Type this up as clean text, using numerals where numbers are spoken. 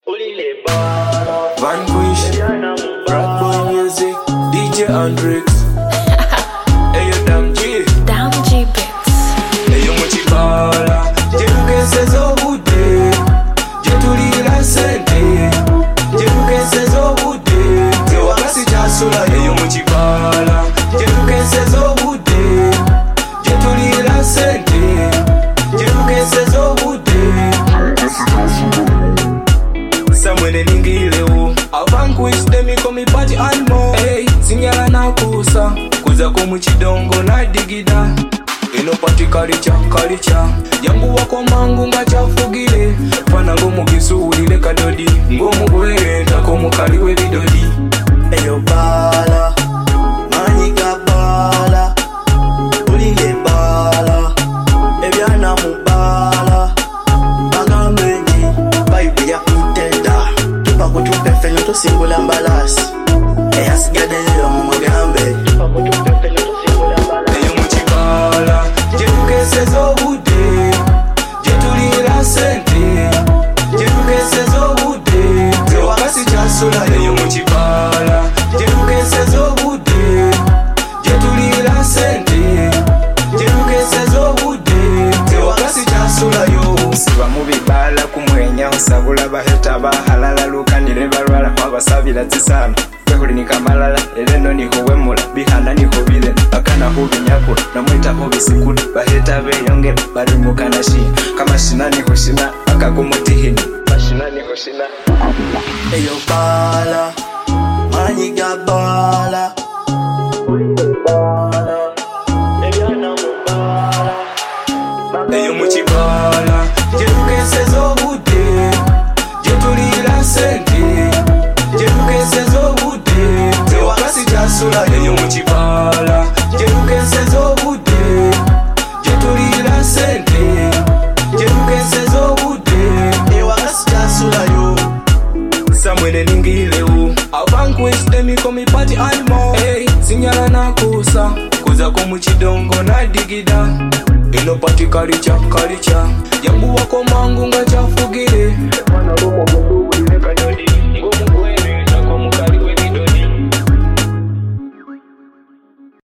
Vanquish, Rap Boy Music, DJ Andrix. Hey yo Dam G, Dam G Beats. hey yo Muchibala. Jerukeseza obudde, jetulira sente. Jerukeseza obudde, tewakasi kyasula. Hey yo Muchibala. Jerukeseza obudde, jetulira sente. Jerukeseza obudde. Samwene ningilewo Vanquish them call me party animal. Hey, sinyala na kusa kuza ko mu kidongo na digida. Eno party kalicha Yangu wako mangu nga chafugile. Fana ngo mugisuulile kadodi. Ngo mugwere ntako mukali we bidodi. Eyo bala, manyiga bala, ulinde bala, ebyana mubala, bagambenyi, bayibu ya kutenda, tupa kutupe fenyo tusimbula mbalasi, eyasigadeyo mu magambe, tupa kutupe fenyo tusimbula mbalasi. Eyo Muchibala, jerukeseza obudde, jetulira sente, jerukeseza obudde, tewakasi kyasula. Eyo Muchibala, jerukeseza obudde, jetulira sente, jerukeseza obudde, tewakasi kyasulayo. Siba mu bibala kumwenya osabula baheta bahalala lukanire balwala wabasabira zisana kwehulinika malala eleno niho wemula bihana niho bile bakana hubinyako namwita hubisikulu baheta beyongera bari mukanashi kama shina niho shina akagumutihini bashina niho shina. Eyo bala, manyiga bala, ulinde bala, ebyana mubala, Eyo Muchibala, jerukeseza obudde, jetulira sente, jerukeseza obudde, tewakasi kyasula. Eyo Muchibala, jerukeseza obudde, jetulira sente, jerukeseza obudde, ewakasi kyasulayo. Samwene ningilewo Vanquish them call me party animal. Hey, sinyala na kusa kuza ko mu kidongo na digida. Eno party kalicha Yangu wako mangu nga chafu